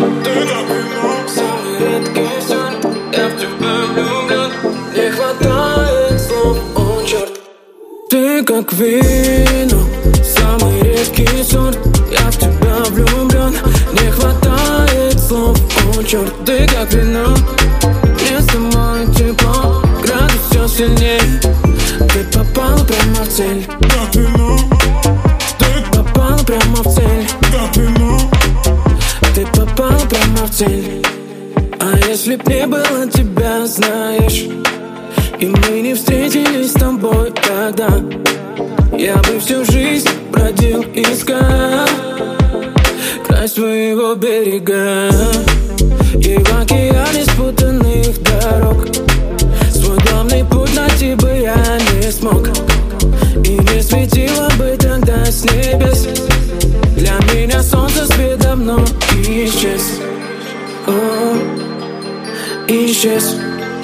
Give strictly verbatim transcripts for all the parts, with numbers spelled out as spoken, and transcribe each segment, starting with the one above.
Ты как вино, самый редкий сорт. Я в тебя влюблен, не хватает слов, о черт. Ты как вино, самый редкий сорт. Я в тебя влюблен, не хватает слов, о черт. Ты как вино, мне с тобой тепло, градус все сильней. Ты попал прямо в цель, как вино. Ты попал прямо в цель, как вино. Ты попал прямо в цель. А если б не было тебя, знаешь, и мы не встретились с тобой тогда, я бы всю жизнь бродил, искал край своего берега. И в океане спутанных дорог свой главный путь найти бы я не смог. И не светило бы тогда с небес. Для меня солнце свет давно исчез. О, исчез.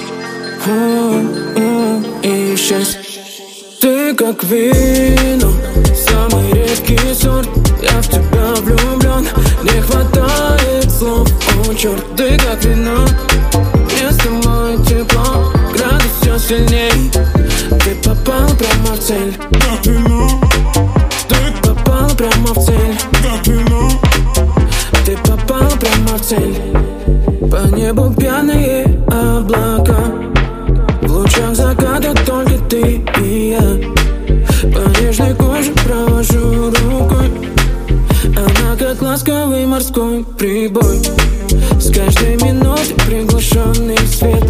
О, о, исчез. Ты как вино, самый редкий сорт. Я в тебя влюблен, не хватает слов, о черт. Ты как вино, мне с тобой тепло, градус все сильней. Ты попал прямо в цель, как вино. Ты попал прямо в цель, как вино. Ты попал прямо в цель. По небу пьяные облака, в лучах заката только ты и я. По нежной коже провожу рукой, она как ласковый морской прибой. С каждой минуты приглушенный свет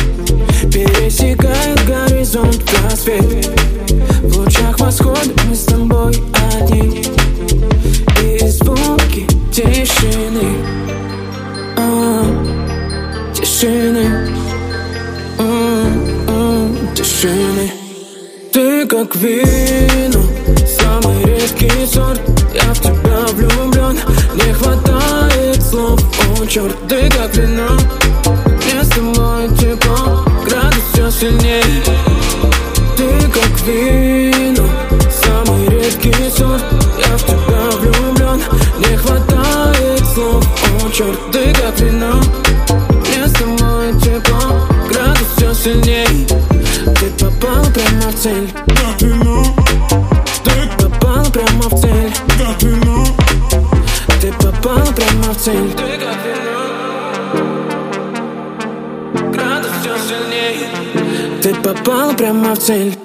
пересекает горизонт в рассвет. В лучах восхода мы с тобой одни, и звуки тишины, о, тишины, о, о, тишины. Ты как вино, самый редкий сорт. Я в тебя влюблен, не хватает слов, о черт. Ты как вино, мне с тобой тепло, градус все сильней. Ты как вино, самый редкий сорт. Я в тебя влюблен, не хватает слов, о черт. Ты как вино, мне с тобой тепло, градус все сильней. Ты попал прямо в цель, как вино. Ты попал прямо в цель, как вино. Ты попал прямо в цель. Ты как вино, градус все сильней. Ты попал прямо в цель.